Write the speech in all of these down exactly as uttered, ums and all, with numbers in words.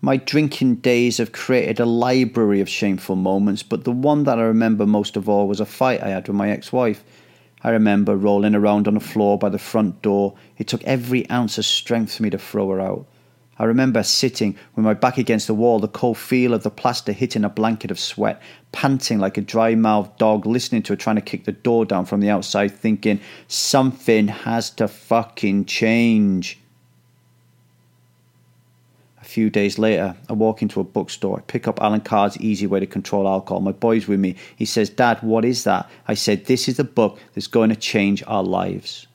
My drinking days have created a library of shameful moments, but the one that I remember most of all was a fight I had with my ex-wife. I remember rolling around on the floor by the front door. It took every ounce of strength for me to throw her out. I remember sitting with my back against the wall, the cold feel of the plaster hitting a blanket of sweat, panting like a dry-mouthed dog, listening to her trying to kick the door down from the outside, thinking, something has to fucking change. A few days later, I walk into a bookstore. I pick up Alan Carr's Easy Way to Control Alcohol. My boy's with me. He says, Dad, what is that? I said, this is the book that's going to change our lives.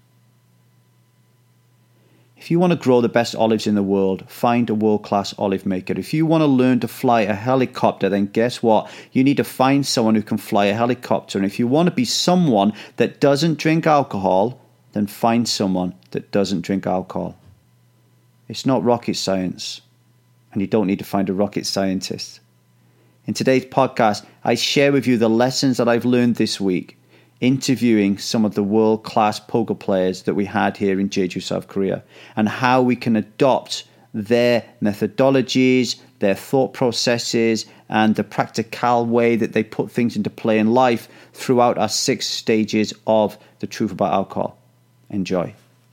If you want to grow the best olives in the world, find a world-class olive maker. If you want to learn to fly a helicopter, then guess what? You need to find someone who can fly a helicopter. And if you want to be someone that doesn't drink alcohol, then find someone that doesn't drink alcohol. It's not rocket science. And you don't need to find a rocket scientist. In today's podcast, I share with you the lessons that I've learned this week, interviewing some of the world-class poker players that we had here in Jeju, South Korea, and how we can adopt their methodologies, their thought processes, and the practical way that they put things into play in life throughout our six stages of the truth about alcohol. Enjoy.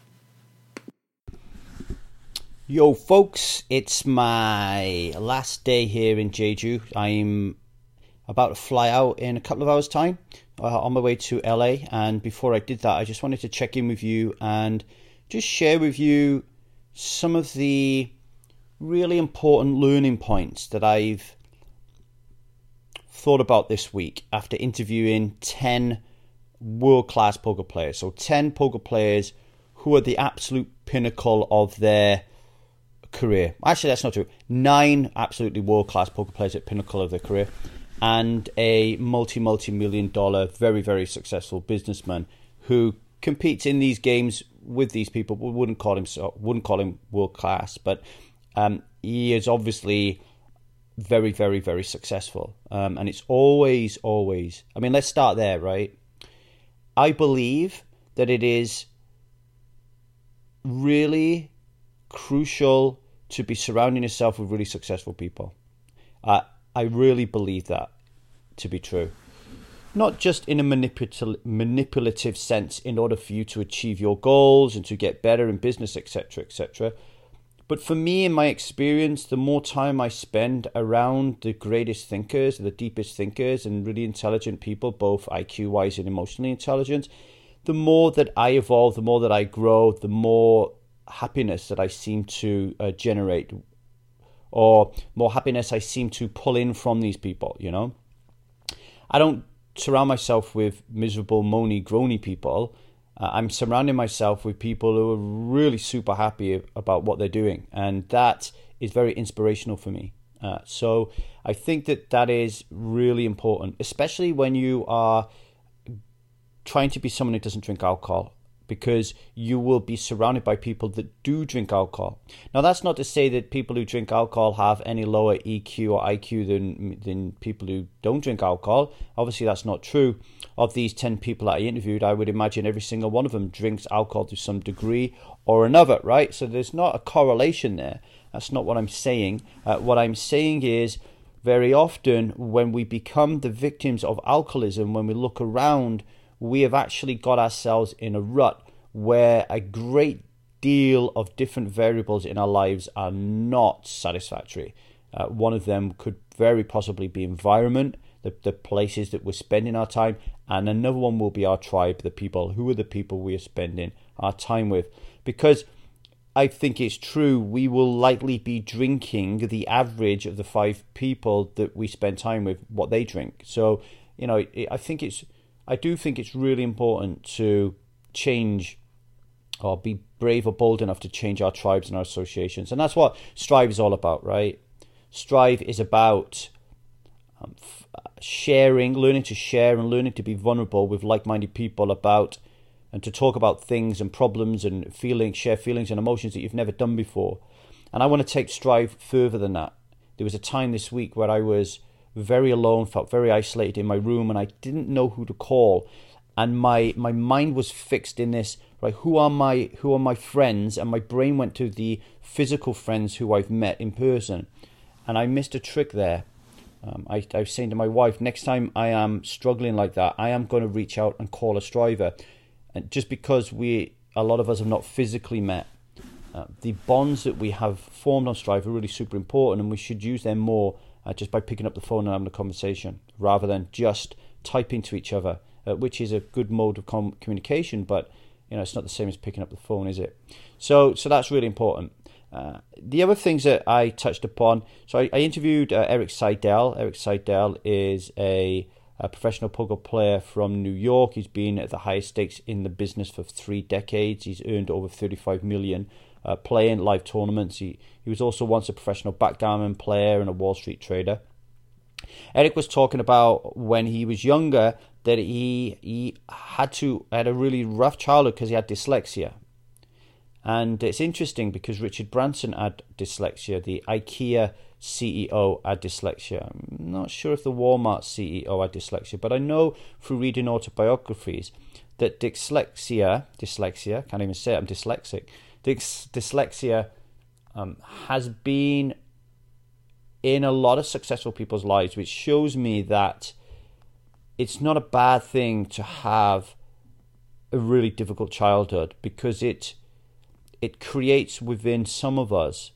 Yo folks, it's my last day here in Jeju. I'm about to fly out in a couple of hours time uh, on my way to L A, and before I did that I just wanted to check in with you and just share with you some of the really important learning points that I've thought about this week after interviewing ten world-class poker players. So ten poker players who are the absolute pinnacle of their career. Actually, that's not true. Nine absolutely world-class poker players at pinnacle of their career, and a multi multi million dollar very very successful businessman who competes in these games with these people. We wouldn't call him so wouldn't call him world-class, but um, he is obviously very very very successful. Um, and it's always always. I mean, let's start there, right? I believe that it is really crucial to be surrounding yourself with really successful people. Uh, I really believe that to be true. Not just in a manipul- manipulative sense in order for you to achieve your goals and to get better in business, et cetera, et cetera. But for me, in my experience, the more time I spend around the greatest thinkers, the deepest thinkers, and really intelligent people, both I Q-wise and emotionally intelligent, the more that I evolve, the more that I grow, the more happiness that I seem to uh, generate, or more happiness I seem to pull in from these people, you know. I don't surround myself with miserable, moany, groany people. Uh, I'm surrounding myself with people who are really super happy about what they're doing, and that is very inspirational for me. Uh, so I think that that is really important, especially when you are trying to be someone who doesn't drink alcohol, because you will be surrounded by people that do drink alcohol. Now, that's not to say that people who drink alcohol have any lower E Q or I Q than than people who don't drink alcohol. Obviously, that's not true. Of these ten people that I interviewed, I would imagine every single one of them drinks alcohol to some degree or another, right? So there's not a correlation there. That's not what I'm saying. Uh, what I'm saying is, very often when we become the victims of alcoholism, when we look around, we have actually got ourselves in a rut where a great deal of different variables in our lives are not satisfactory. Uh, one of them could very possibly be environment, the, the places that we're spending our time, and another one will be our tribe, the people. Who are the people we are spending our time with? Because I think it's true, we will likely be drinking the average of the five people that we spend time with, what they drink. So, you know, I think it's I do think it's really important to change or be brave or bold enough to change our tribes and our associations. And that's what Strive is all about, right? Strive is about um, f- sharing, learning to share and learning to be vulnerable with like-minded people about and to talk about things and problems and feelings, share feelings and emotions that you've never done before. And I want to take Strive further than that. There was a time this week where I was very alone, felt very isolated in my room, and I didn't know who to call. And my my mind was fixed in this, right? Who are my who are my friends? And my brain went to the physical friends who I've met in person. And I missed a trick there. Um, I, I was saying to my wife, next time I am struggling like that, I am going to reach out and call a striver. And just because we, a lot of us have not physically met, uh, the bonds that we have formed on Strive are really super important, and we should use them more uh, just by picking up the phone and having a conversation, rather than just typing to each other, uh, which is a good mode of com- communication, but you know it's not the same as picking up the phone, is it? So, so that's really important. Uh, the other things that I touched upon, so I, I interviewed uh, Erik Seidel. Erik Seidel is a, a professional poker player from New York. He's been at the highest stakes in the business for three decades. He's earned over thirty-five million uh, playing live tournaments. He, he was also once a professional backgammon player and a Wall Street trader. Erik was talking about when he was younger that he he had to had a really rough childhood because he had dyslexia. And it's interesting because Richard Branson had dyslexia, the IKEA C E O had dyslexia. I'm not sure if the Walmart C E O had dyslexia, but I know through reading autobiographies that dyslexia, dyslexia, can't even say it, I'm dyslexic, Dys, dyslexia um, has been in a lot of successful people's lives, which shows me that it's not a bad thing to have a really difficult childhood, because it it creates within some of us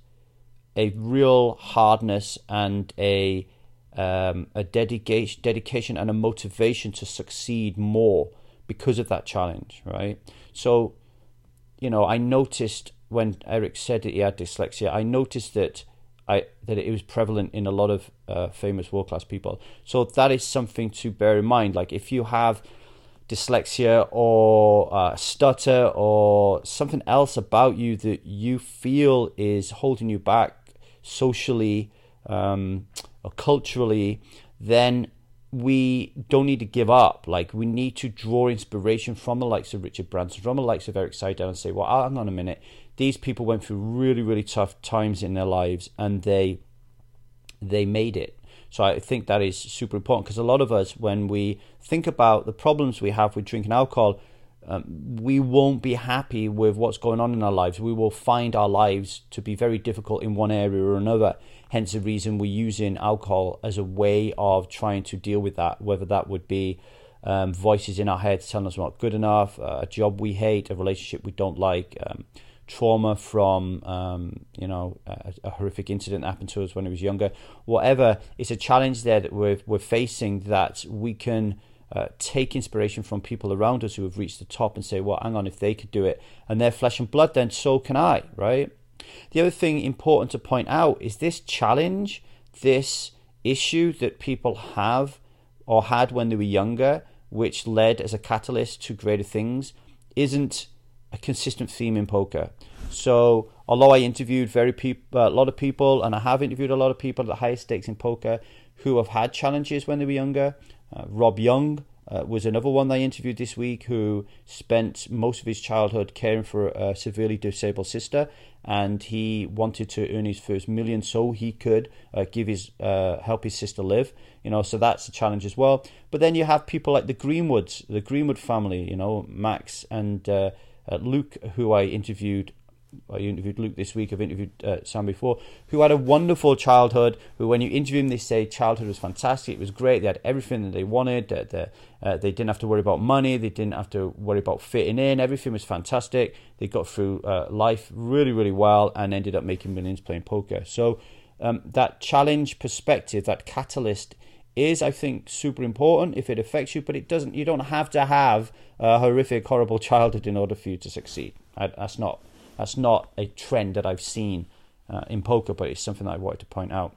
a real hardness and a um, a dedication, dedication and a motivation to succeed more because of that challenge, right? So, you know, I noticed when Erik said that he had dyslexia, I noticed that I that it was prevalent in a lot of uh, famous world-class people. So that is something to bear in mind. Like if you have dyslexia or uh, stutter or something else about you that you feel is holding you back socially um, or culturally, then we don't need to give up. Like we need to draw inspiration from the likes of Richard Branson, from the likes of Erik Seidel, and say, well, hang on a minute, these people went through really, really tough times in their lives and they they made it. So I think that is super important, because a lot of us, when we think about the problems we have with drinking alcohol, um, we won't be happy with what's going on in our lives. We will find our lives to be very difficult in one area or another. Hence the reason we're using alcohol as a way of trying to deal with that, whether that would be um, voices in our heads telling us we're not good enough, uh, a job we hate, a relationship we don't like, um, trauma from, um, you know, a, a horrific incident that happened to us when we was younger, whatever. It's a challenge there that we're, we're facing, that we can uh, take inspiration from people around us who have reached the top and say, well, hang on, if they could do it and they're flesh and blood, then so can I, right? The other thing important to point out is this challenge, this issue that people have or had when they were younger, which led as a catalyst to greater things, isn't a consistent theme in poker. So although I interviewed very peop- uh, a lot of people, and I have interviewed a lot of people at the highest stakes in poker who have had challenges when they were younger. Uh, Rob Young uh, was another one that I interviewed this week, who spent most of his childhood caring for a severely disabled sister, and he wanted to earn his first million so he could uh, give his uh, help his sister live. You know, so that's a challenge as well. But then you have people like the Greenwoods, the Greenwood family. You know, Max and uh, Uh, Luke, who I interviewed, I interviewed Luke this week, I've interviewed uh, Sam before, who had a wonderful childhood, who when you interview them, they say childhood was fantastic, it was great, they had everything that they wanted, they, they, uh, they didn't have to worry about money, they didn't have to worry about fitting in, everything was fantastic, they got through uh, life really, really well and ended up making millions playing poker. So um, that challenge perspective, that catalyst, is, I think, super important if it affects you, but it doesn't. You don't have to have a horrific, horrible childhood in order for you to succeed. I, that's not that's not a trend that I've seen uh, in poker, but it's something that I wanted to point out.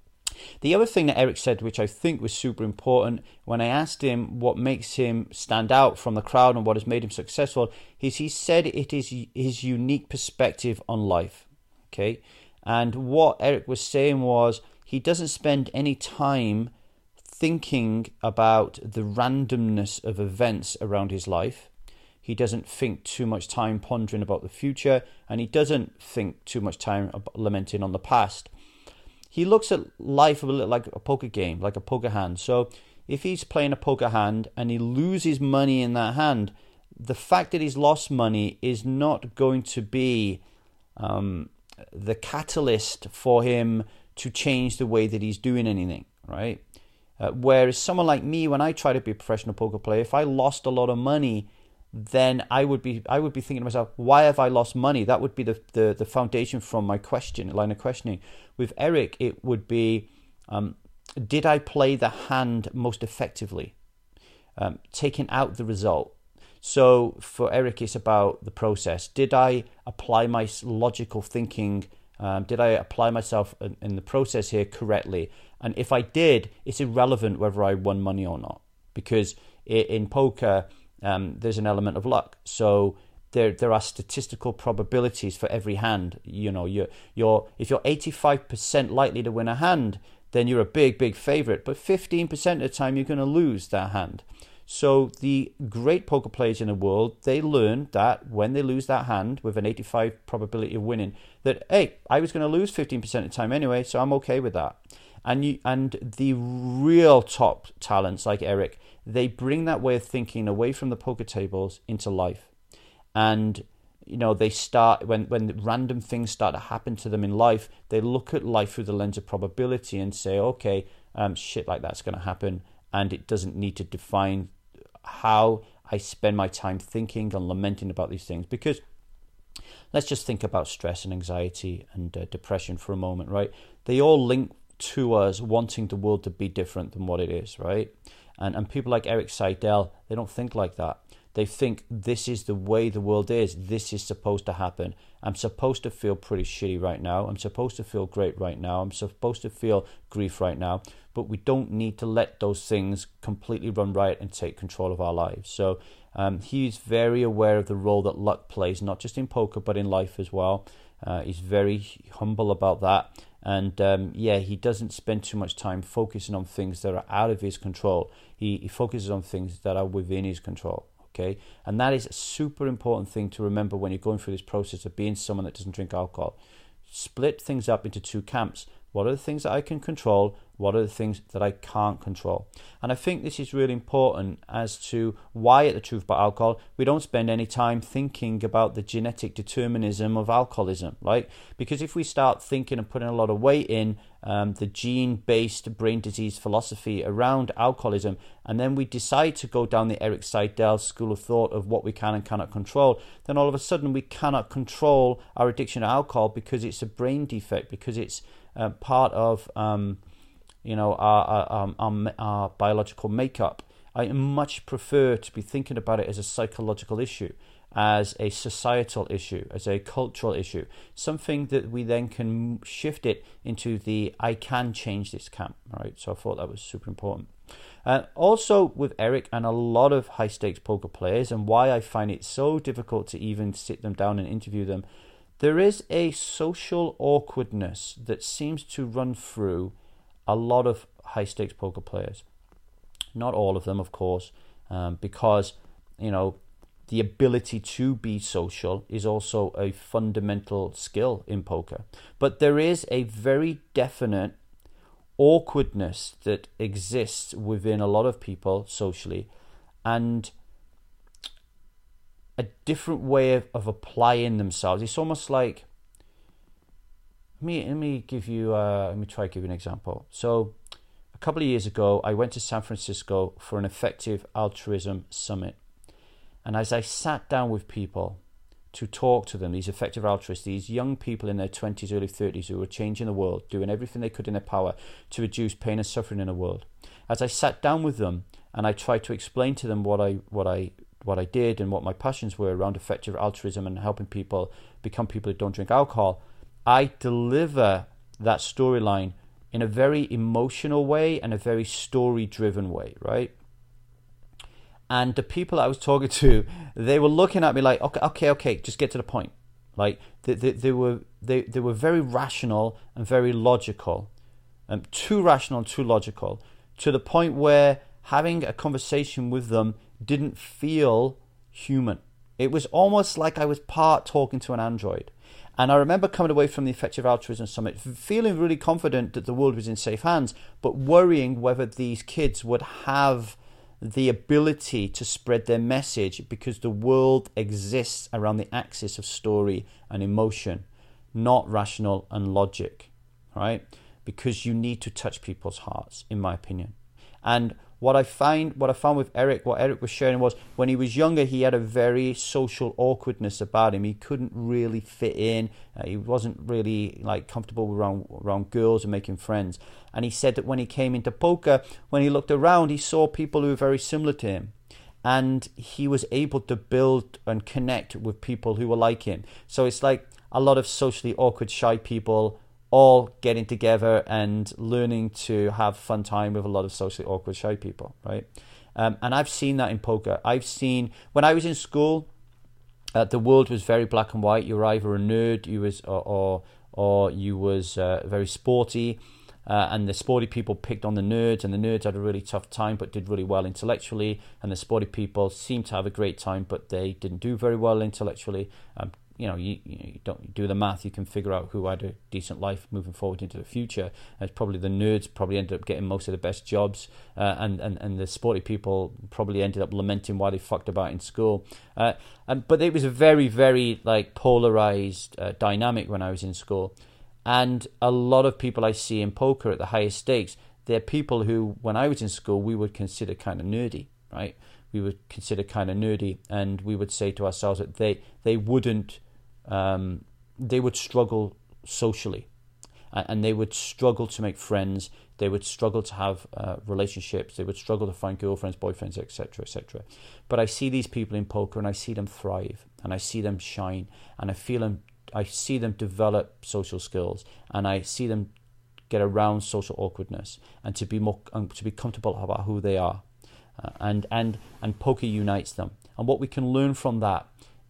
The other thing that Erik said, which I think was super important, when I asked him what makes him stand out from the crowd and what has made him successful, is he said it is his unique perspective on life. Okay, and what Erik was saying was he doesn't spend any time thinking about the randomness of events around his life. He doesn't think too much time pondering about the future, and he doesn't think too much time lamenting on the past. He looks at life a little like a poker game, like a poker hand. So if he's playing a poker hand and he loses money in that hand, the fact that he's lost money is not going to be um, the catalyst for him to change the way that he's doing anything, right? Uh, whereas someone like me, when I try to be a professional poker player, if I lost a lot of money, then I would be I would be thinking to myself, why have I lost money? That would be the the, the foundation from my question, line of questioning. With Eric, it would be, um, did I play the hand most effectively? Um, taking out the result. So for Eric, it's about the process. Did I apply my logical thinking? Um, did I apply myself in, in the process here correctly? And if I did, it's irrelevant whether I won money or not, because in, in poker, um, there's an element of luck. So there there are statistical probabilities for every hand. You know, you're you're if you're eighty-five percent likely to win a hand, then you're a big big favorite. But fifteen percent of the time, you're going to lose that hand. So the great poker players in the world, they learn that when they lose that hand with an eighty-five probability of winning, that, hey, I was going to lose fifteen percent of the time anyway, so I'm okay with that. And you, and the real top talents like Eric, they bring that way of thinking away from the poker tables into life. And, you know, they start, when, when random things start to happen to them in life, they look at life through the lens of probability and say, okay, um, shit like that's going to happen. And it doesn't need to define how I spend my time thinking and lamenting about these things. Because let's just think about stress and anxiety and uh, depression for a moment, right? They all link to us wanting the world to be different than what it is, right? And and people like Eric Seidel, they don't think like that. They think this is the way the world is. This is supposed to happen. I'm supposed to feel pretty shitty right now. I'm supposed to feel great right now. I'm supposed to feel grief right now. But we don't need to let those things completely run riot and take control of our lives. So um, he's very aware of the role that luck plays, not just in poker, but in life as well. Uh, he's very humble about that. And um, yeah, he doesn't spend too much time focusing on things that are out of his control. He, he focuses on things that are within his control. Okay, and that is a super important thing to remember when you're going through this process of being someone that doesn't drink alcohol. Split things up into two camps. What are the things that I can control? What are the things that I can't control? And I think this is really important as to why at The Truth About Alcohol we don't spend any time thinking about the genetic determinism of alcoholism, right? Because if we start thinking and putting a lot of weight in um, the gene-based brain disease philosophy around alcoholism, and then we decide to go down the Eric Seidel school of thought of what we can and cannot control, then all of a sudden we cannot control our addiction to alcohol because it's a brain defect, because it's uh, part of um, you know our, our, our, our biological makeup. I much prefer to be thinking about it as a psychological issue, as a societal issue, as a cultural issue, something that we then can shift it into the I can change this camp, right? So I thought that was super important. Uh, also with Eric and a lot of high stakes poker players, and why I find it so difficult to even sit them down and interview them, there is a social awkwardness that seems to run through a lot of high stakes poker players. Not all of them, of course, um, because, you know, the ability to be social is also a fundamental skill in poker. But there is a very definite awkwardness that exists within a lot of people socially, and a different way of, of applying themselves. It's almost like, let me, let me give you, uh, let me try to give you an example. So a couple of years ago, I went to San Francisco for an effective altruism summit. And as I sat down with people to talk to them, these effective altruists, these young people in their twenties, early thirties who were changing the world, doing everything they could in their power to reduce pain and suffering in the world. As I sat down with them and I tried to explain to them what I what I what I did and what my passions were around effective altruism and helping people become people who don't drink alcohol, I deliver that storyline in a very emotional way and a very story-driven way, right? And the people I was talking to, they were looking at me like, okay, okay, okay, just get to the point. Like they, they, they were, they, they were very rational and very logical, um, too rational and too logical, to the point where having a conversation with them didn't feel human. It was almost like I was part talking to an android. And I remember coming away from the Effective Altruism Summit feeling really confident that the world was in safe hands, but worrying whether these kids would have the ability to spread their message, because the world exists around the axis of story and emotion, not rational and logic, right? because you need to touch people's hearts, in my opinion. And what I find, what I found with Eric, what Eric was sharing was when he was younger, he had a very social awkwardness about him. He couldn't really fit in. Uh, he wasn't really like comfortable around around girls and making friends. And he said that when he came into poker, when he looked around, he saw people who were very similar to him. And he was able to build and connect with people who were like him. So it's like a lot of socially awkward, shy people all getting together and learning to have fun time with a lot of socially awkward, shy people, right? Um, and I've seen that in poker. I've seen, when I was in school, uh, the world was very black and white. You were either a nerd, you was, or, or, or you was uh, very sporty, uh, and the sporty people picked on the nerds, and the nerds had a really tough time but did really well intellectually, and the sporty people seemed to have a great time but they didn't do very well intellectually. Um, You know, you, you don't you do the math, you can figure out who had a decent life moving forward into the future. And it's probably the nerds probably ended up getting most of the best jobs, uh, and, and, and the sporty people probably ended up lamenting why they fucked about in school. Uh, and but it was a very, very like polarized uh, dynamic when I was in school. And a lot of people I see in poker at the highest stakes, they're people who, when I was in school, we would consider kind of nerdy, right? We would consider kind of nerdy, and we would say to ourselves that they, they wouldn't, Um, they would struggle socially, and they would struggle to make friends. They would struggle to have uh, relationships. They would struggle to find girlfriends, boyfriends, et cetera, et cetera. But I see these people in poker, and I see them thrive, and I see them shine, and I feel them. I see them develop social skills, and I see them get around social awkwardness, and to be more, um, to be comfortable about who they are, uh, and and and poker unites them. And what we can learn from that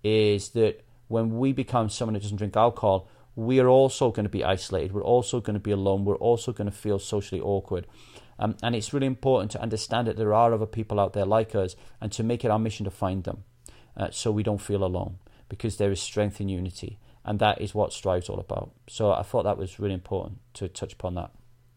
is that when we become someone who doesn't drink alcohol, we are also going to be isolated. We're also going to be alone. We're also going to feel socially awkward. Um, and it's really important to understand that there are other people out there like us, and to make it our mission to find them, uh, so we don't feel alone, because there is strength in unity. And that is what Strive's all about. So I thought that was really important to touch upon that.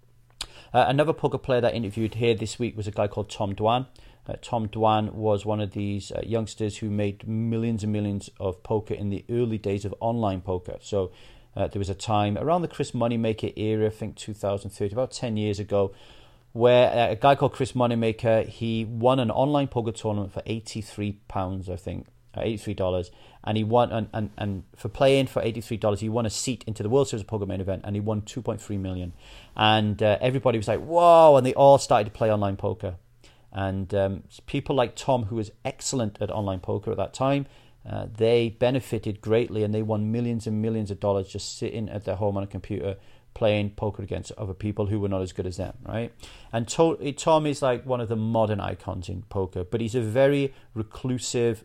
Uh, another poker player that I interviewed here this week was a guy called Tom Dwan. Uh, Tom Dwan was one of these uh, youngsters who made millions and millions of poker in the early days of online poker. So uh, there was a time around the Chris Moneymaker era, I think two thousand thirteen, about ten years ago, where uh, a guy called Chris Moneymaker, he won an online poker tournament for eighty-three pounds, I think, uh, eighty-three dollars. And he won, and, and, and for playing for eighty-three dollars, he won a seat into the World Series of Poker main event, and he won two point three million dollars. And uh, everybody was like, whoa, and they all started to play online poker. And um, people like Tom, who was excellent at online poker at that time, uh, they benefited greatly, and they won millions and millions of dollars just sitting at their home on a computer playing poker against other people who were not as good as them, right? And to- Tom is like one of the modern icons in poker, but he's a very reclusive,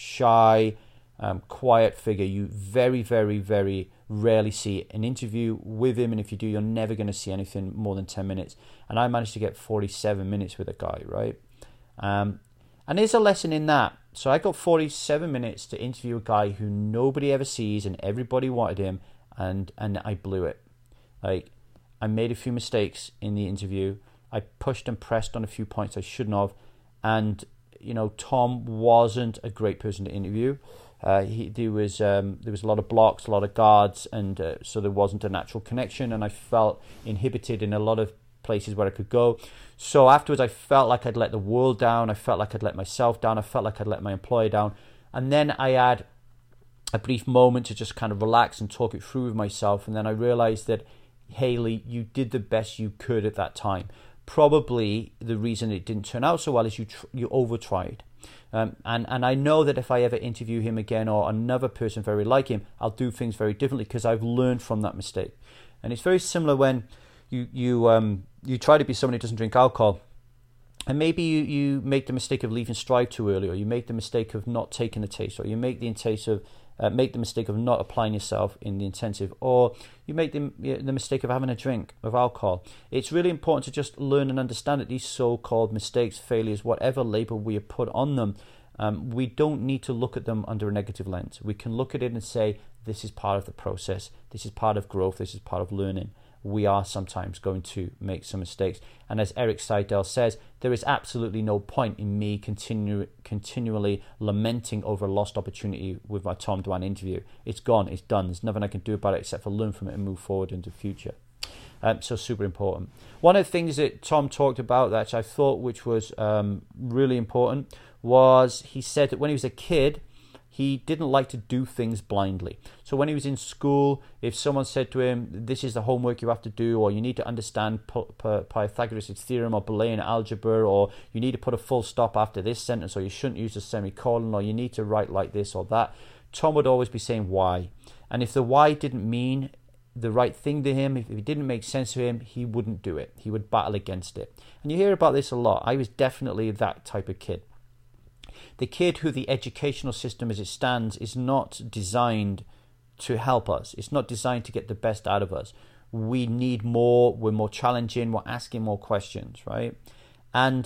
shy, um, quiet figure. You very, very, very rarely see an interview with him, and if you do, you're never going to see anything more than ten minutes. And I managed to get forty-seven minutes with a guy, right? Um, and there's a lesson in that. So I got forty-seven minutes to interview a guy who nobody ever sees, and everybody wanted him, and and I blew it. Like, I made a few mistakes in the interview. I pushed and pressed on a few points I shouldn't have, and you know, Tom wasn't a great person to interview. Uh, he, there was um, there was a lot of blocks, a lot of guards, and uh, so there wasn't a natural connection, and I felt inhibited in a lot of places where I could go. So afterwards, I felt like I'd let the world down. I felt like I'd let myself down. I felt like I'd let my employer down. And then I had a brief moment to just kind of relax and talk it through with myself. And then I realized that, Haley, you did the best you could at that time. Probably the reason it didn't turn out so well is you tr- you over tried. Um, and, and I know that if I ever interview him again, or another person very like him, I'll do things very differently, because I've learned from that mistake. And it's very similar when you you um you try to be someone who doesn't drink alcohol, and maybe you, you make the mistake of leaving Strive too early, or you make the mistake of not taking the taste, or you make the taste of uh, make the mistake of not applying yourself in the intensive, or you make the, the mistake of having a drink of alcohol. It's really important to just learn and understand that these so-called mistakes, failures, whatever label we have put on them, um, we don't need to look at them under a negative lens. We can look at it and say, this is part of the process, this is part of growth, this is part of learning. We are sometimes going to make some mistakes. And as Eric Seidel says, there is absolutely no point in me continue, continually lamenting over a lost opportunity with my Tom Dwan interview. It's gone, it's done. There's nothing I can do about it except for learn from it and move forward into the future. Um, so super important. One of the things that Tom talked about that I thought which was um, really important was he said that when he was a kid, he didn't like to do things blindly. So when he was in school, if someone said to him, this is the homework you have to do, or you need to understand Pythagoras' theorem or Boolean algebra, or you need to put a full stop after this sentence, or you shouldn't use a semicolon, or you need to write like this or that, Tom would always be saying why. And if the why didn't mean the right thing to him, if it didn't make sense to him, he wouldn't do it. He would battle against it. And you hear about this a lot. I was definitely that type of kid. The kid who the educational system as it stands is not designed to help us. It's not designed to get the best out of us. We need more, we're more challenging, we're asking more questions, right? And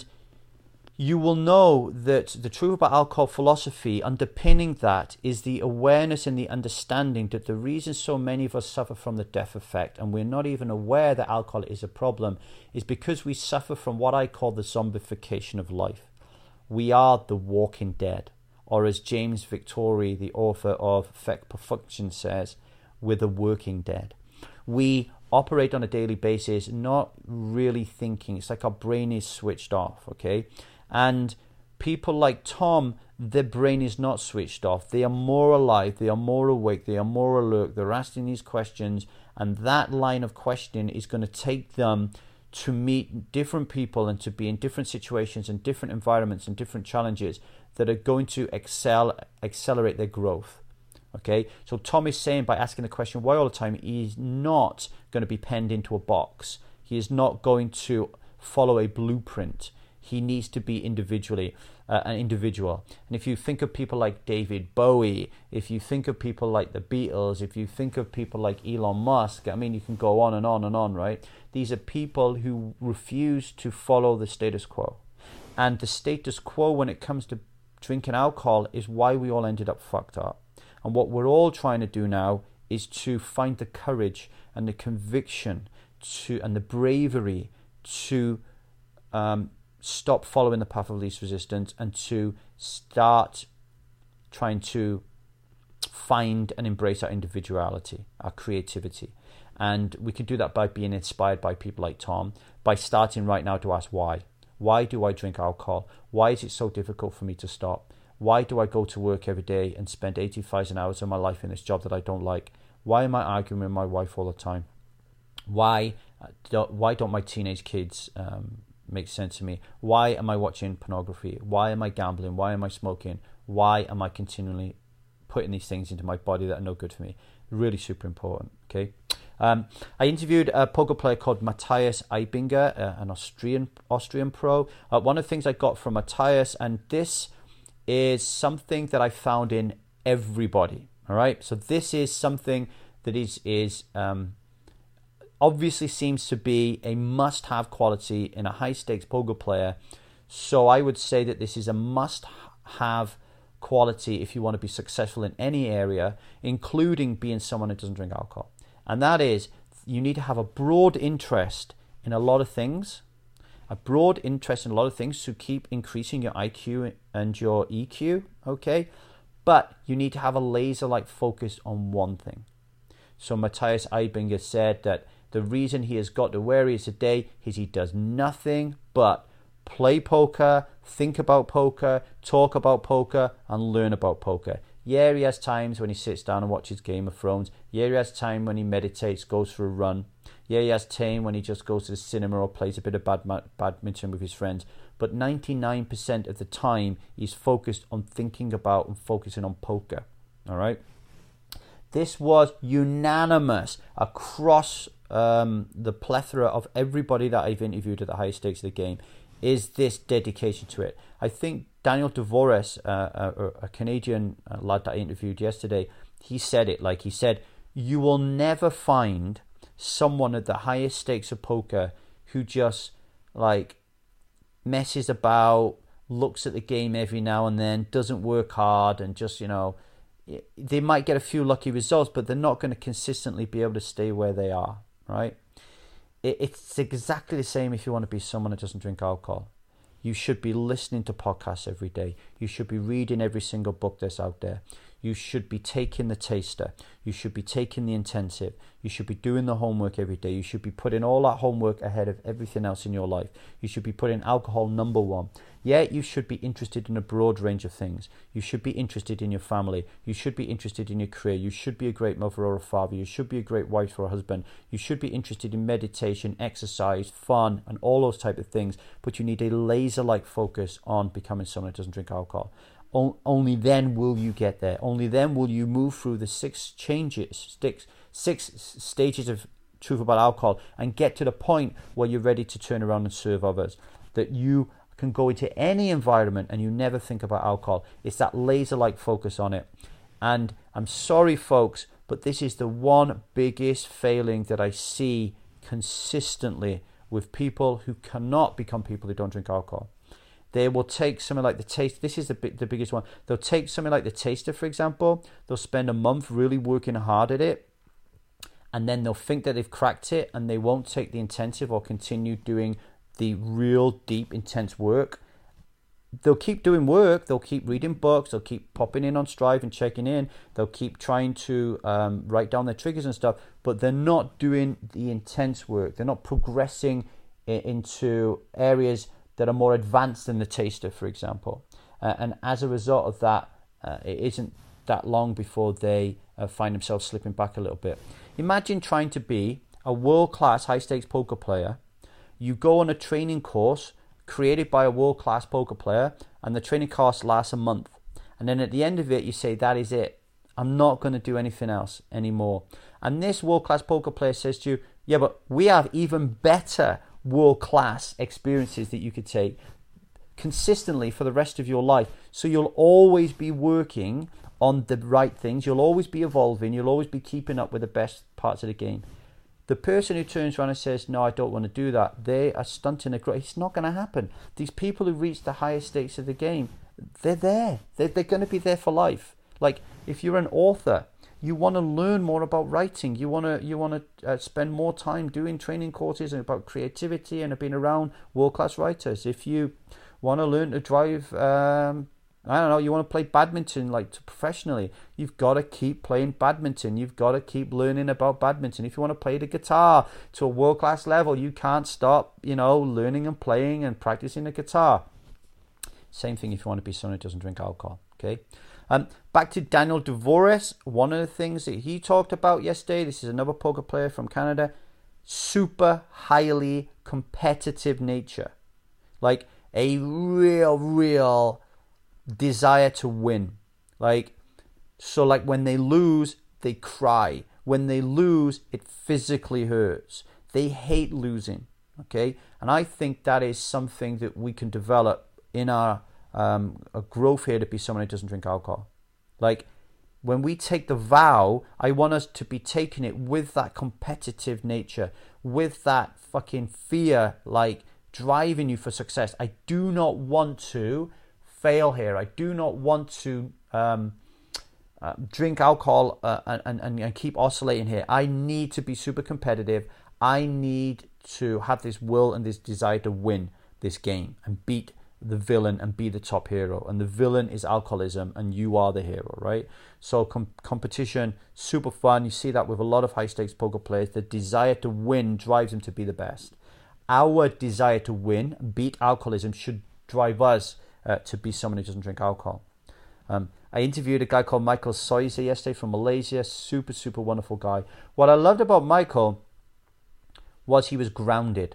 you will know that the truth about alcohol philosophy, underpinning that, is the awareness and the understanding that the reason so many of us suffer from the death effect, and we're not even aware that alcohol is a problem, is because we suffer from what I call the zombification of life. We are the walking dead, or as James Victory, the author of Effect Perfection, says, we're the working dead. We operate on a daily basis, not really thinking. It's like our brain is switched off, okay? And people like Tom, their brain is not switched off. They are more alive, they are more awake, they are more alert, they're asking these questions, and that line of questioning is going to take them to meet different people and to be in different situations and different environments and different challenges that are going to excel, accelerate their growth. Okay, so Tom is saying by asking the question why all the time, he's not going to be penned into a box. He is not going to follow a blueprint. He needs to be individually uh, an individual. And if you think of people like David Bowie, if you think of people like the Beatles, if you think of people like Elon Musk, I mean, you can go on and on and on, right? These are people who refuse to follow the status quo. And the status quo when it comes to drinking alcohol is why we all ended up fucked up. And what we're all trying to do now is to find the courage and the conviction to and the bravery to um, stop following the path of least resistance and to start trying to find and embrace our individuality, our creativity. And we can do that by being inspired by people like Tom, by starting right now to ask why. Why do I drink alcohol? Why is it so difficult for me to stop? Why do I go to work every day and spend eighty thousand hours of my life in this job that I don't like? Why am I arguing with my wife all the time? Why don't, why don't my teenage kids um, make sense to me? Why am I watching pornography? Why am I gambling? Why am I smoking? Why am I continually putting these things into my body that are no good for me? Really super important, okay? Um, I interviewed a poker player called Matthias Eibinger, uh, an Austrian Austrian pro. Uh, one of the things I got from Matthias, and this is something that I found in everybody, all right? So this is something that is, is um, obviously seems to be a must-have quality in a high-stakes poker player. So I would say that this is a must-have quality if you want to be successful in any area, including being someone who doesn't drink alcohol. And that is, you need to have a broad interest in a lot of things, a broad interest in a lot of things to keep increasing your I Q and your E Q, okay? But you need to have a laser-like focus on one thing. So Matthias Eibinger said that the reason he has got to where he is today is he does nothing but play poker, think about poker, talk about poker, and learn about poker. Yeah, he has times when he sits down and watches Game of Thrones. Yeah, he has time when he meditates, goes for a run. Yeah, he has time when he just goes to the cinema or plays a bit of badma- badminton with his friends. But ninety-nine percent of the time, he's focused on thinking about and focusing on poker. All right? This was unanimous across um, the plethora of everybody that I've interviewed at the high stakes of the game, is this dedication to it. I think Daniel Dvorak, uh, a, a Canadian lad that I interviewed yesterday, he said it like he said, you will never find someone at the highest stakes of poker who just like messes about, looks at the game every now and then, doesn't work hard, and just, you know, they might get a few lucky results, but they're not going to consistently be able to stay where they are, right? It's exactly the same if you want to be someone that doesn't drink alcohol. You should be listening to podcasts every day. You should be reading every single book that's out there. You should be taking the taster. You should be taking the intensive. You should be doing the homework every day. You should be putting all that homework ahead of everything else in your life. You should be putting alcohol number one. Yeah, you should be interested in a broad range of things. You should be interested in your family. You should be interested in your career. You should be a great mother or a father. You should be a great wife or a husband. You should be interested in meditation, exercise, fun, and all those type of things. But you need a laser-like focus on becoming someone who doesn't drink alcohol. O- only then will you get there. Only then will you move through the six changes, six, six stages of truth about alcohol and get to the point where you're ready to turn around and serve others. That you can go into any environment and you never think about alcohol. It's that laser-like focus on it. And I'm sorry, folks, but this is the one biggest failing that I see consistently with people who cannot become people who don't drink alcohol. They will take something like the taste. This is the big, the biggest one. They'll take something like the taster, for example. They'll spend a month really working hard at it, and then they'll think that they've cracked it, and they won't take the intensive or continue doing the real deep, intense work. They'll keep doing work. They'll keep reading books. They'll keep popping in on Strive and checking in. They'll keep trying to um, write down their triggers and stuff, but they're not doing the intense work. They're not progressing into areas that are more advanced than the taster, for example. Uh, and as a result of that, uh, it isn't that long before they uh, find themselves slipping back a little bit. Imagine trying to be a world-class high-stakes poker player. You go on a training course created by a world-class poker player, and the training course lasts a month. And then at the end of it, you say, that is it. I'm not going to do anything else anymore. And this world-class poker player says to you, yeah, but we have even better world-class experiences that you could take consistently for the rest of your life. So you'll always be working on the right things. You'll always be evolving. You'll always be keeping up with the best parts of the game. The person who turns around and says, no, I don't want to do that, they are stunting a growth. It's not going to happen. These people who reach the highest stakes of the game, they're there. They're, they're going to be there for life. Like, if you're an author, you want to learn more about writing. You want to you want to uh, spend more time doing training courses about creativity and being around world-class writers. If you want to learn to drive, um, I don't know, you want to play badminton like professionally, you've got to keep playing badminton. You've got to keep learning about badminton. If you want to play the guitar to a world-class level, you can't stop, you know, learning and playing and practicing the guitar. Same thing if you want to be someone who doesn't drink alcohol, okay? Um, back to Daniel Dvorak, one of the things that he talked about yesterday, this is another poker player from Canada, super highly competitive nature. Like a real, real desire to win. Like, so like when they lose, they cry. When they lose, it physically hurts. They hate losing, okay? And I think that is something that we can develop in our Um, a growth here to be someone who doesn't drink alcohol. Like, when we take the vow, I want us to be taking it with that competitive nature, with that fucking fear, like, driving you for success. I do not want to fail here. I do not want to um, uh, drink alcohol uh, and, and, and keep oscillating here. I need to be super competitive. I need to have this will and this desire to win this game and beat the villain and be the top hero. And the villain is alcoholism and you are the hero, right? So com- competition, super fun. You see that with a lot of high stakes poker players. The desire to win drives them to be the best. Our desire to win, beat alcoholism, should drive us uh, to be someone who doesn't drink alcohol. Um, I interviewed a guy called Michael Soizer yesterday from Malaysia. Super, super wonderful guy. What I loved about Michael was he was grounded.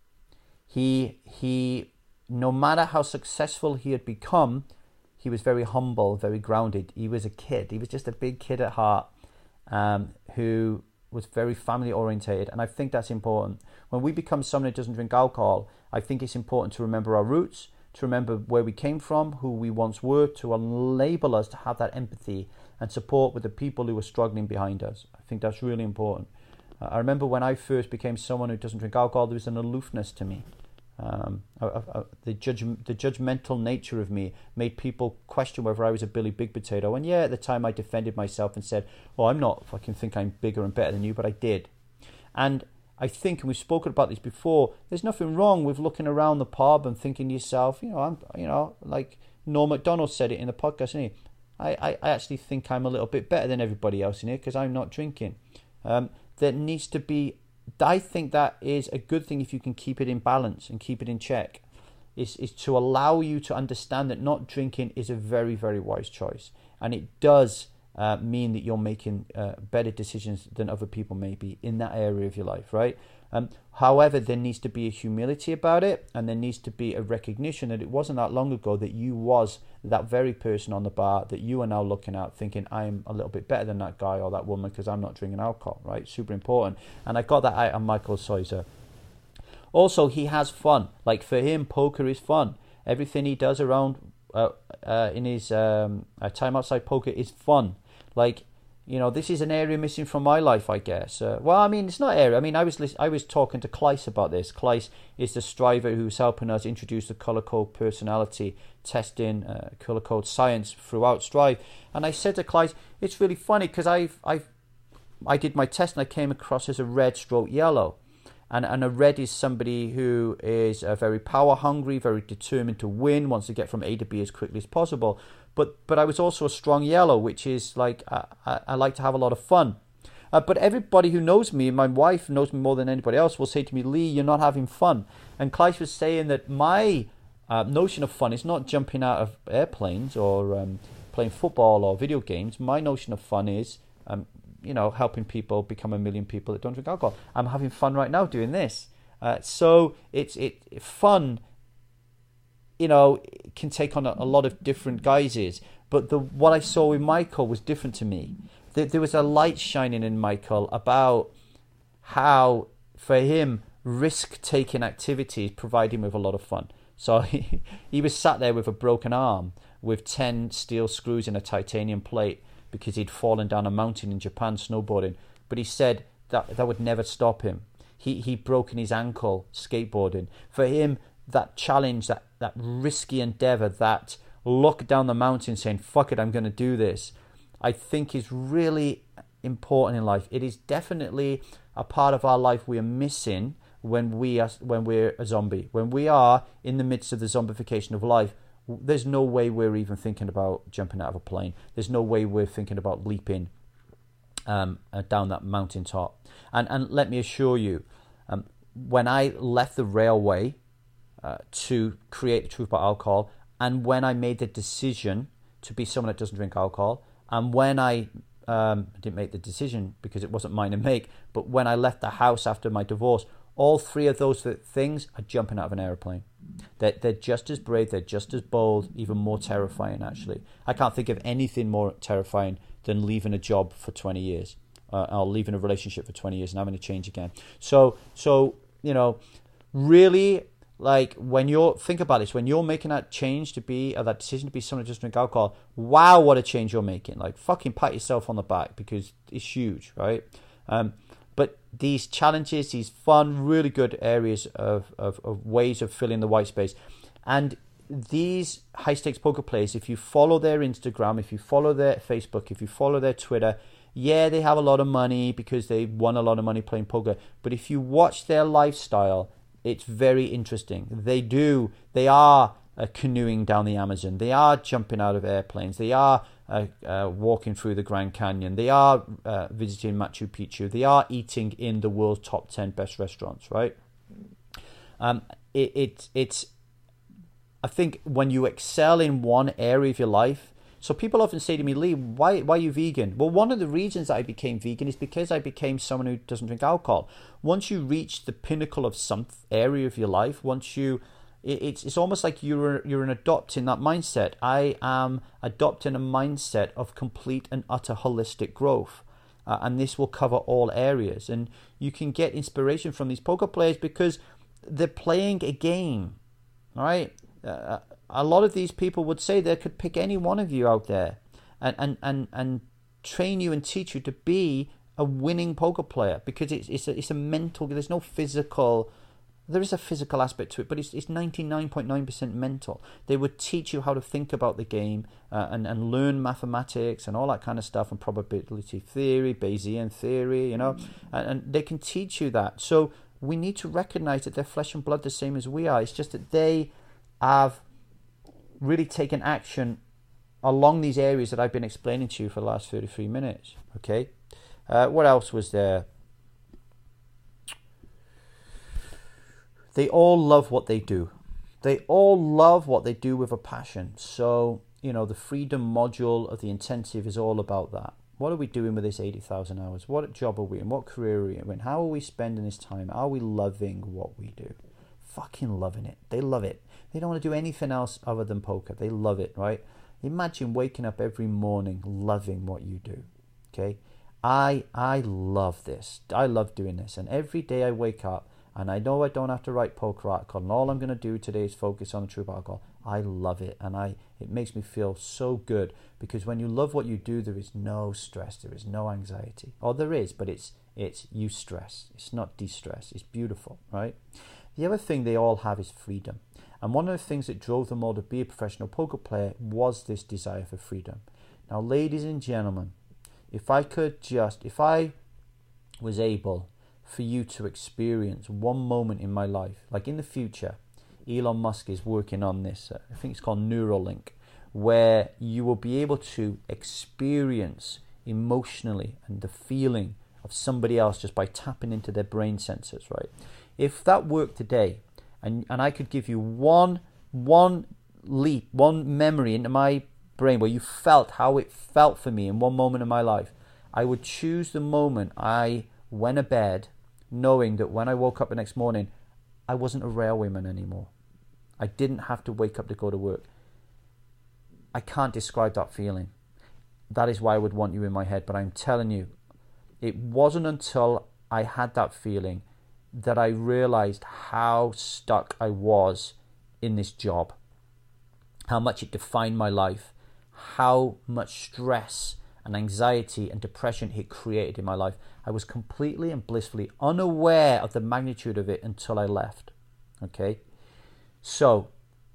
He, he, no matter how successful he had become, he was very humble, very grounded. He was a kid. He was just a big kid at heart um, who was very family orientated. And I think that's important. When we become someone who doesn't drink alcohol, I think it's important to remember our roots, to remember where we came from, who we once were, to enable us to have that empathy and support with the people who were struggling behind us. I think that's really important. Uh, I remember when I first became someone who doesn't drink alcohol, there was an aloofness to me. Um, I, I, the judge, the judgmental nature of me made people question whether I was a Billy Big Potato. And yeah, at the time I defended myself and said, "Oh, I'm not fucking think I'm bigger and better than you," but I did. And I think, and we've spoken about this before, there's nothing wrong with looking around the pub and thinking to yourself, you know, I'm, you know, like Norm Macdonald said it in the podcast, didn't he? I, I, I actually think I'm a little bit better than everybody else in here because I'm not drinking. Um, there needs to be, I think that is a good thing if you can keep it in balance and keep it in check, is, is to allow you to understand that not drinking is a very, very wise choice. And it does uh, mean that you're making uh, better decisions than other people may be in that area of your life, right? Um, however, there needs to be a humility about it, and there needs to be a recognition that it wasn't that long ago that you was that very person on the bar that you are now looking at thinking, I'm a little bit better than that guy or that woman because I'm not drinking alcohol, right? Super important. And I got that out of Michael Soizer. Also, he has fun. Like for him, poker is fun. Everything he does around uh, uh, in his um, uh, time outside poker is fun. Like, you know, this is an area missing from my life, I guess. Uh, well, I mean, it's not area. I mean, I was list- I was talking to Kleiss about this. Kleiss is the striver who's helping us introduce the color code personality testing, uh, color code science throughout Strive. And I said to Kleiss, it's really funny because I've I've I did my test and I came across as a red stroke yellow. And and a red is somebody who is uh, very power hungry, very determined to win, wants to get from A to B as quickly as possible. But but I was also a strong yellow, which is like I, I, I like to have a lot of fun. Uh, but everybody who knows me, my wife knows me more than anybody else, will say to me, Lee, you're not having fun. And Kleiss was saying that my uh, notion of fun is not jumping out of airplanes or um, playing football or video games. My notion of fun is um, you know, helping people become a million people that don't drink alcohol. I'm having fun right now doing this. Uh, so it's it fun, you know, can take on a, a lot of different guises. But the what I saw with Michael was different to me. There, there was a light shining in Michael about how, for him, risk-taking activities provide him with a lot of fun. So he, he was sat there with a broken arm, with ten steel screws in a titanium plate, because he'd fallen down a mountain in Japan snowboarding. But he said that that would never stop him. He he'd broken his ankle skateboarding. For him, that challenge, that, that risky endeavor, that look down the mountain saying, fuck it, I'm going to do this, I think is really important in life. It is definitely a part of our life we are missing when we are when we're a zombie. When we are in the midst of the zombification of life, there's no way we're even thinking about jumping out of a plane. There's no way we're thinking about leaping um, uh, down that mountaintop. And and let me assure you, um, when I left the railway uh, to create the Truth About Alcohol, and when I made the decision to be someone that doesn't drink alcohol, and when I um, didn't make the decision because it wasn't mine to make, but when I left the house after my divorce, all three of those things are jumping out of an airplane. They're, they're just as brave, they're just as bold, even more terrifying, actually. I can't think of anything more terrifying than leaving a job for twenty years, uh, or leaving a relationship for twenty years and having to change again. So, so you know, really, like, when you're, think about this, when you're making that change to be, or that decision to be someone who just drink alcohol, wow, what a change you're making. Like, fucking pat yourself on the back, because it's huge, right? Um, But these challenges, these fun, really good areas of, of, of ways of filling the white space. And these high-stakes poker players, if you follow their Instagram, if you follow their Facebook, if you follow their Twitter, yeah, they have a lot of money because they won a lot of money playing poker. But if you watch their lifestyle, it's very interesting. They do, they are uh, canoeing down the Amazon. They are jumping out of airplanes. They are Uh, uh, walking through the Grand Canyon. They are uh, visiting Machu Picchu. They are eating in the world's top ten best restaurants, right? Um, it, it, it's, I think when you excel in one area of your life, so people often say to me, Lee, why, why are you vegan? Well, one of the reasons I became vegan is because I became someone who doesn't drink alcohol. Once you reach the pinnacle of some area of your life, once you It's it's almost like you're you're an adopting that mindset. I am adopting a mindset of complete and utter holistic growth, uh, and this will cover all areas. And you can get inspiration from these poker players because they're playing a game, right? Uh, a lot of these people would say they could pick any one of you out there, and and and, and train you and teach you to be a winning poker player, because it's it's a, it's a mental. There's no physical. There is a physical aspect to it, but it's it's ninety-nine point nine percent mental. They would teach you how to think about the game uh, and, and learn mathematics and all that kind of stuff, and probability theory, Bayesian theory, you know, and, and they can teach you that. So we need to recognize that they're flesh and blood the same as we are. It's just that they have really taken action along these areas that I've been explaining to you for the last thirty-three minutes. Okay, uh, what else was there? They all love what they do. They all love what they do with a passion. So, you know, the freedom module of the intensive is all about that. What are we doing with this eighty thousand hours? What job are we in? What career are we in? How are we spending this time? Are we loving what we do? Fucking loving it. They love it. They don't want to do anything else other than poker. They love it, right? Imagine waking up every morning loving what you do. Okay? I I love this. I love doing this. And every day I wake up and I know I don't have to write poker article, and all I'm going to do today is focus on the true alcohol. I love it, and I it makes me feel so good, because when you love what you do, there is no stress, there is no anxiety. Or there is, but it's it's eustress. It's not de-stress. It's beautiful, right? The other thing they all have is freedom. And one of the things that drove them all to be a professional poker player was this desire for freedom. Now, ladies and gentlemen, if I could just, if I was able for you to experience one moment in my life, like in the future, Elon Musk is working on this, uh, I think it's called Neuralink, where you will be able to experience emotionally and the feeling of somebody else just by tapping into their brain sensors, right? If that worked today, and, and I could give you one, one leap, one memory into my brain where you felt how it felt for me in one moment in my life, I would choose the moment I went to bed knowing that when I woke up the next morning, I wasn't a railwayman anymore. I didn't have to wake up to go to work. I can't describe that feeling. That is why I would want you in my head. But I'm telling you, it wasn't until I had that feeling that I realized how stuck I was in this job, how much it defined my life, how much stress and anxiety and depression it created in my life. I was completely and blissfully unaware of the magnitude of it until I left. Okay? So,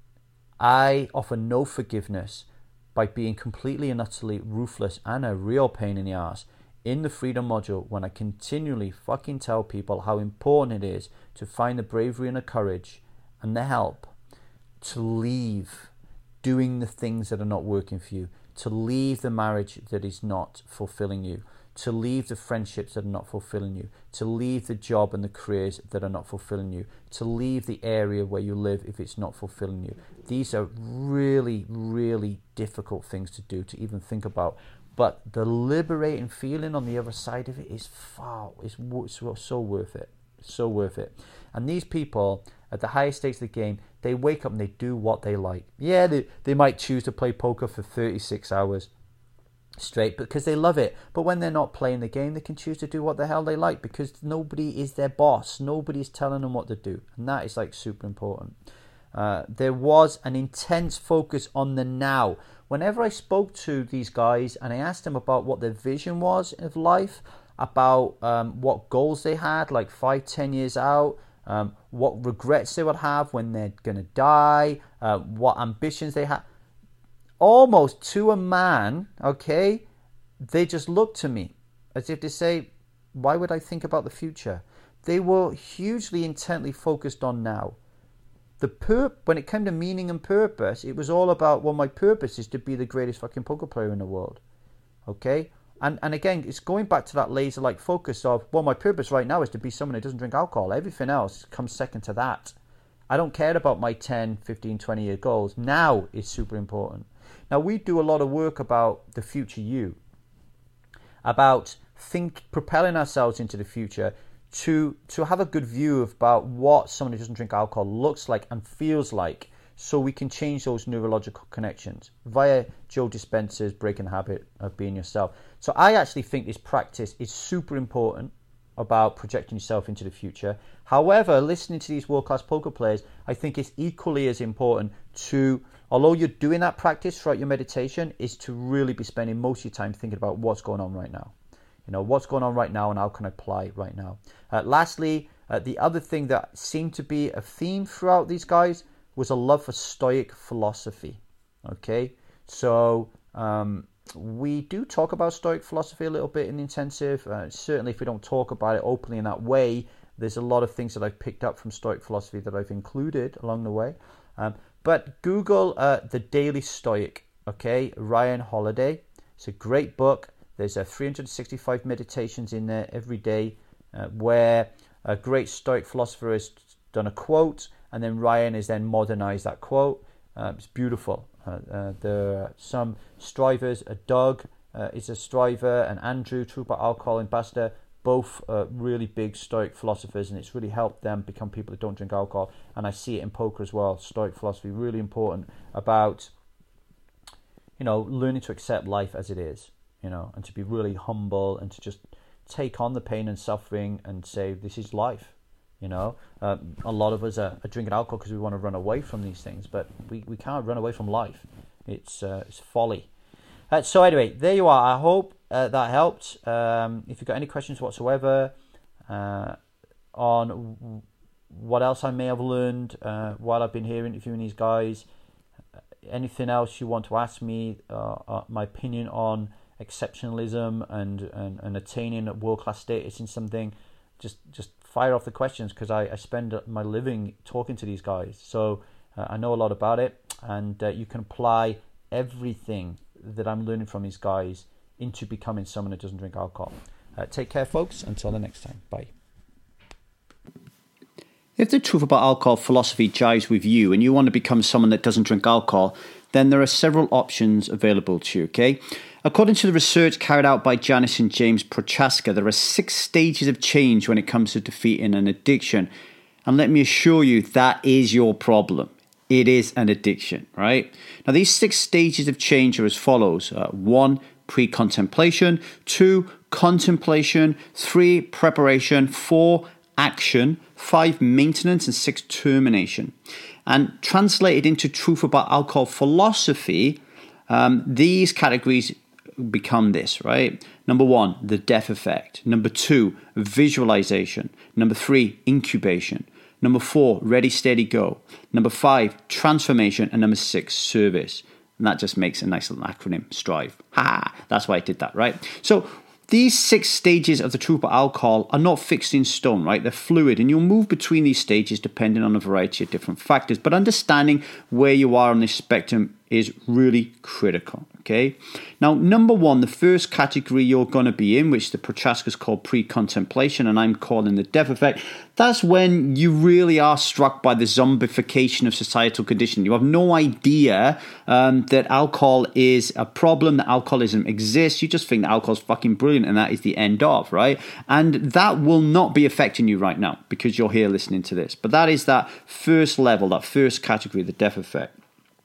I offer no forgiveness by being completely and utterly ruthless and a real pain in the ass in the freedom module, when I continually fucking tell people how important it is to find the bravery and the courage and the help to leave doing the things that are not working for you, to leave the marriage that is not fulfilling you, to leave the friendships that are not fulfilling you, to leave the job and the careers that are not fulfilling you, to leave the area where you live if it's not fulfilling you. These are really, really difficult things to do, to even think about. But the liberating feeling on the other side of it is far, is so, so worth it. So worth it. And these people at the highest stakes of the game, they wake up and they do what they like. Yeah, they, they might choose to play poker for thirty-six hours straight because they love it. But when they're not playing the game, they can choose to do what the hell they like, because nobody is their boss. Nobody's telling them what to do. And that is like super important. Uh, there was an intense focus on the now. Whenever I spoke to these guys and I asked them about what their vision was of life, about um, what goals they had, like five, ten years out, um, what regrets they would have when they're going to die, uh, what ambitions they had, almost to a man, okay, they just looked to me as if to say, why would I think about the future? They were hugely intently focused on now. The pur- when it came to meaning and purpose, it was all about, well, my purpose is to be the greatest fucking poker player in the world. Okay? And and again, it's going back to that laser-like focus of, well, my purpose right now is to be someone who doesn't drink alcohol. Everything else comes second to that. I don't care about my ten, fifteen, twenty-year goals. Now is super important. Now, we do a lot of work about the future you, about think propelling ourselves into the future, to to have a good view about what someone who doesn't drink alcohol looks like and feels like, so we can change those neurological connections via Joe Dispenza's Breaking the Habit of Being Yourself. So I actually think this practice is super important about projecting yourself into the future. However, listening to these world-class poker players, I think it's equally as important to, although you're doing that practice throughout your meditation, is to really be spending most of your time thinking about what's going on right now. You know, what's going on right now and how can I apply it right now. Uh, lastly, uh, the other thing that seemed to be a theme throughout these guys was a love for Stoic philosophy. Okay, so um, we do talk about Stoic philosophy a little bit in the intensive. Uh, certainly, if we don't talk about it openly in that way, there's a lot of things that I've picked up from Stoic philosophy that I've included along the way. Um, but Google uh, the Daily Stoic okay, Ryan Holiday. It's a great book. There's a three hundred sixty-five meditations in there every day, uh, where a great Stoic philosopher has done a quote, and then Ryan has then modernized that quote. Uh, it's beautiful. Uh, uh, there are some strivers. Uh, Doug uh, is a striver, and Andrew, Truth About Alcohol ambassador, both uh, really big Stoic philosophers, and it's really helped them become people that don't drink alcohol. And I see it in poker as well. Stoic philosophy, really important about, you know, learning to accept life as it is, you know, and to be really humble and to just take on the pain and suffering and say, this is life. You know, uh, a lot of us are, are drinking alcohol because we want to run away from these things, but we, we can't run away from life. It's uh, it's folly. Uh, so anyway, there you are. I hope uh, that helped. Um, if you've got any questions whatsoever uh, on what else I may have learned uh, while I've been here interviewing these guys, anything else you want to ask me, uh, uh, my opinion on exceptionalism and, and, and attaining world-class status in something, just just fire off the questions, because I, I spend my living talking to these guys. So uh, I know a lot about it, and uh, you can apply everything that I'm learning from these guys into becoming someone that doesn't drink alcohol. Uh, take care, folks. Until the next time. Bye. If the Truth About Alcohol philosophy jives with you and you want to become someone that doesn't drink alcohol, then there are several options available to you, okay? According to the research carried out by Janice and James Prochaska, there are six stages of change when it comes to defeating an addiction. And let me assure you, that is your problem. It is an addiction, right? Now, these six stages of change are as follows. Uh, one, pre-contemplation. Two, contemplation. Three, preparation. Four, action. Five, maintenance. And six, termination. And translated into Truth About Alcohol philosophy, um, these categories become this, right? Number one, the death effect. Number two, visualization. Number three, incubation. Number four, ready, steady, go. Number five, transformation. And number six, service. And that just makes a nice little acronym, STRIVE. Ha! That's why I did that, right? So these six stages of the Truth About Alcohol are not fixed in stone, right? They're fluid, and you'll move between these stages depending on a variety of different factors. But understanding where you are on this spectrum is really critical, okay? Now, number one, the first category you're going to be in, which the Prochaskas call pre-contemplation, and I'm calling the death effect, that's when you really are struck by the zombification of societal conditioning. You have no idea um, that alcohol is a problem, that alcoholism exists. You just think that alcohol is fucking brilliant and that is the end of, right? And that will not be affecting you right now because you're here listening to this. But that is that first level, that first category, the death effect.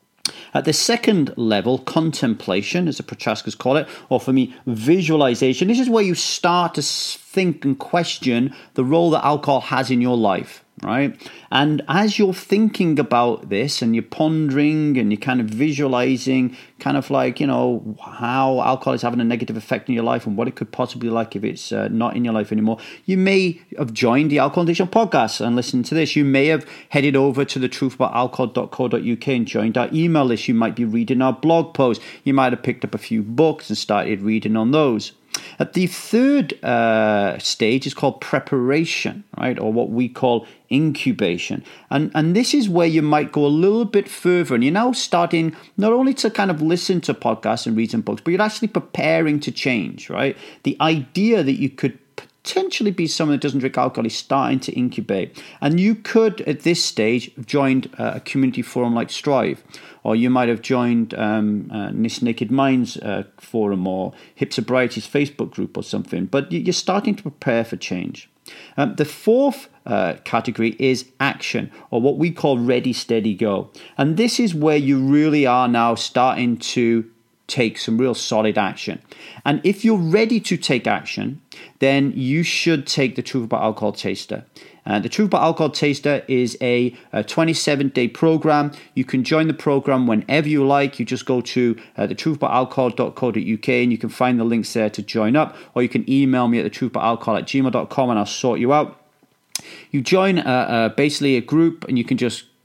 At the second level, contemplation, as the Prochaskas call it, or for me, visualization. This is where you start to think and question the role that alcohol has in your life, right? And as you're thinking about this and you're pondering and you're kind of visualizing kind of like, you know, how alcohol is having a negative effect in your life and what it could possibly like if it's uh, not in your life anymore, you may have joined the Alcohol Addiction podcast and listened to this. You may have headed over to the truth about alcohol dot co dot uk and joined our email list. You might be reading our blog posts. You might have picked up a few books and started reading on those. At the third uh, stage is called preparation, right, or what we call incubation. And and this is where you might go a little bit further, and you're now starting not only to kind of listen to podcasts and read some books, but you're actually preparing to change, right? The idea that you could potentially be someone that doesn't drink alcohol is starting to incubate. And you could, at this stage, have joined a community forum like Strive, or you might have joined um, uh, This Naked Minds uh, forum or Hip Sobriety's Facebook group or something. But you're starting to prepare for change. Um, the fourth uh, category is action, or what we call ready, steady, go. And this is where you really are now starting to take some real solid action. And if you're ready to take action, then you should take the Truth About Alcohol Taster. Uh, the Truth About Alcohol Taster is a, a twenty-seven day program. You can join the program whenever you like. You just go to uh, the truth about alcohol dot co dot uk and you can find the links there to join up, or you can email me at the truth about alcohol at gmail dot com and I'll sort you out. You join uh, uh, basically a group, and you can just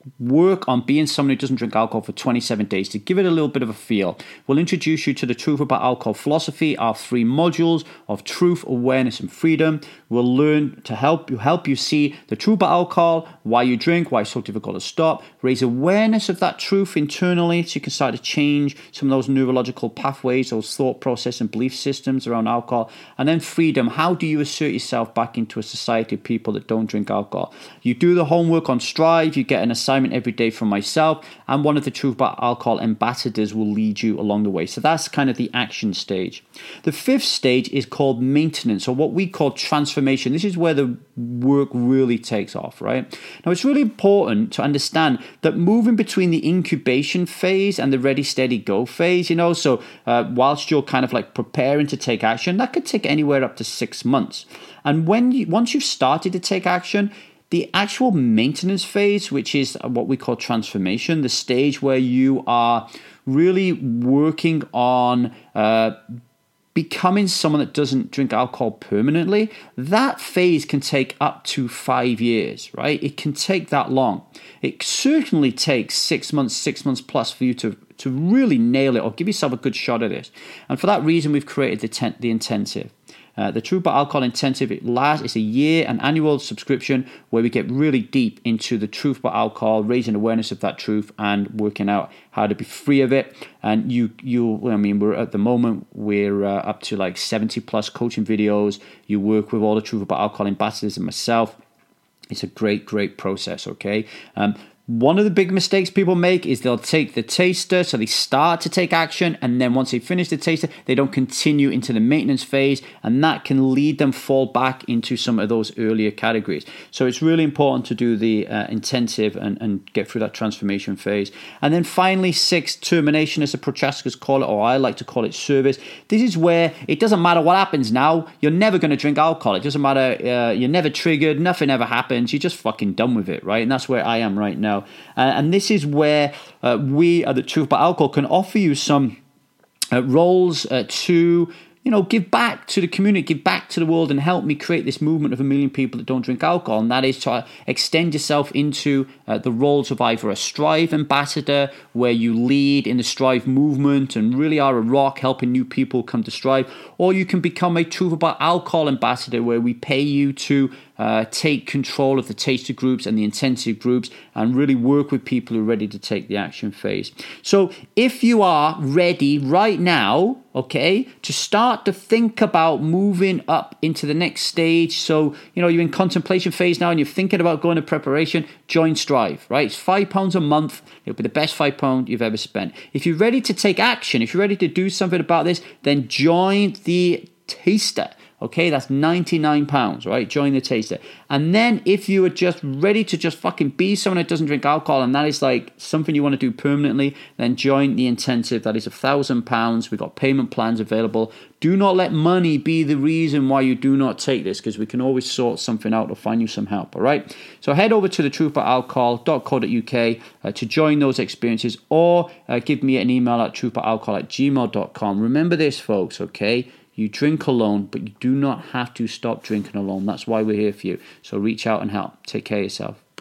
work on being someone who doesn't drink alcohol for twenty-seven days to give it a little bit of a feel. We'll introduce you to the Truth About Alcohol philosophy, our three modules of truth, awareness, and freedom. We'll learn to help you help you see the truth about alcohol, why you drink, why it's so difficult to stop, raise awareness of that truth internally so you can start to change some of those neurological pathways, those thought process and belief systems around alcohol. And then freedom, how do you assert yourself back into a society of people that don't drink alcohol? You do the homework on Strive, you get an assignment every day from myself, and one of the Truth About Alcohol ambassadors will lead you along the way. So that's kind of the action stage. The fifth stage is called maintenance, or what we call transformation. This is where the work really takes off, right? Now, it's really important to understand that moving between the incubation phase and the ready, steady, go phase, you know, so uh, whilst you're kind of like preparing to take action, that could take anywhere up to six months. And when you, once you've started to take action, the actual maintenance phase, which is what we call transformation, the stage where you are really working on uh, becoming someone that doesn't drink alcohol permanently, that phase can take up to five years, right? It can take that long. It certainly takes six months, six months plus for you to, to really nail it or give yourself a good shot at this. And for that reason, we've created the, ten- the intensive. Uh, the Truth About Alcohol Intensive, it lasts, it's a year, an annual subscription where we get really deep into the truth about alcohol, raising awareness of that truth and working out how to be free of it. And you, you, I mean, we're at the moment, we're uh, up to like seventy plus coaching videos. You work with all the Truth About Alcohol ambassadors and myself. It's a great, great process, okay? Um, One of the big mistakes people make is they'll take the taster, so they start to take action, and then once they finish the taster, they don't continue into the maintenance phase, and that can lead them fall back into some of those earlier categories. So it's really important to do the uh, intensive and, and get through that transformation phase. And then finally, six, termination, as the Prochaskas call it, or I like to call it service. This is where it doesn't matter what happens now, you're never going to drink alcohol. It doesn't matter, uh, you're never triggered, nothing ever happens, you're just fucking done with it, right? And that's where I am right now. Uh, and this is where uh, we at the Truth About Alcohol can offer you some uh, roles uh, to, you know, give back to the community, give back to the world, and help me create this movement of a million people that don't drink alcohol. And that is to extend yourself into uh, the roles of either a Strive ambassador, where you lead in the Strive movement and really are a rock helping new people come to Strive, or you can become a Truth About Alcohol ambassador, where we pay you to Uh, take control of the taster groups and the intensive groups and really work with people who are ready to take the action phase. So if you are ready right now, okay, to start to think about moving up into the next stage, so, you know, you're in contemplation phase now and you're thinking about going to preparation, join Strive, right? It's five pounds a month. It'll be the best five pounds you've ever spent. If you're ready to take action, if you're ready to do something about this, then join the taster. Okay, that's ninety-nine pounds, right? Join the taster. And then if you are just ready to just fucking be someone that doesn't drink alcohol, and that is like something you want to do permanently, then join the intensive. That is a thousand pounds. We've got payment plans available. Do not let money be the reason why you do not take this, because we can always sort something out or find you some help, all right? So head over to the truth about alcohol dot co dot uk uh, to join those experiences, or uh, give me an email at truth about alcohol at gmail dot com. Remember this, folks, okay? You drink alone, but you do not have to stop drinking alone. That's why we're here for you. So reach out and help. Take care of yourself.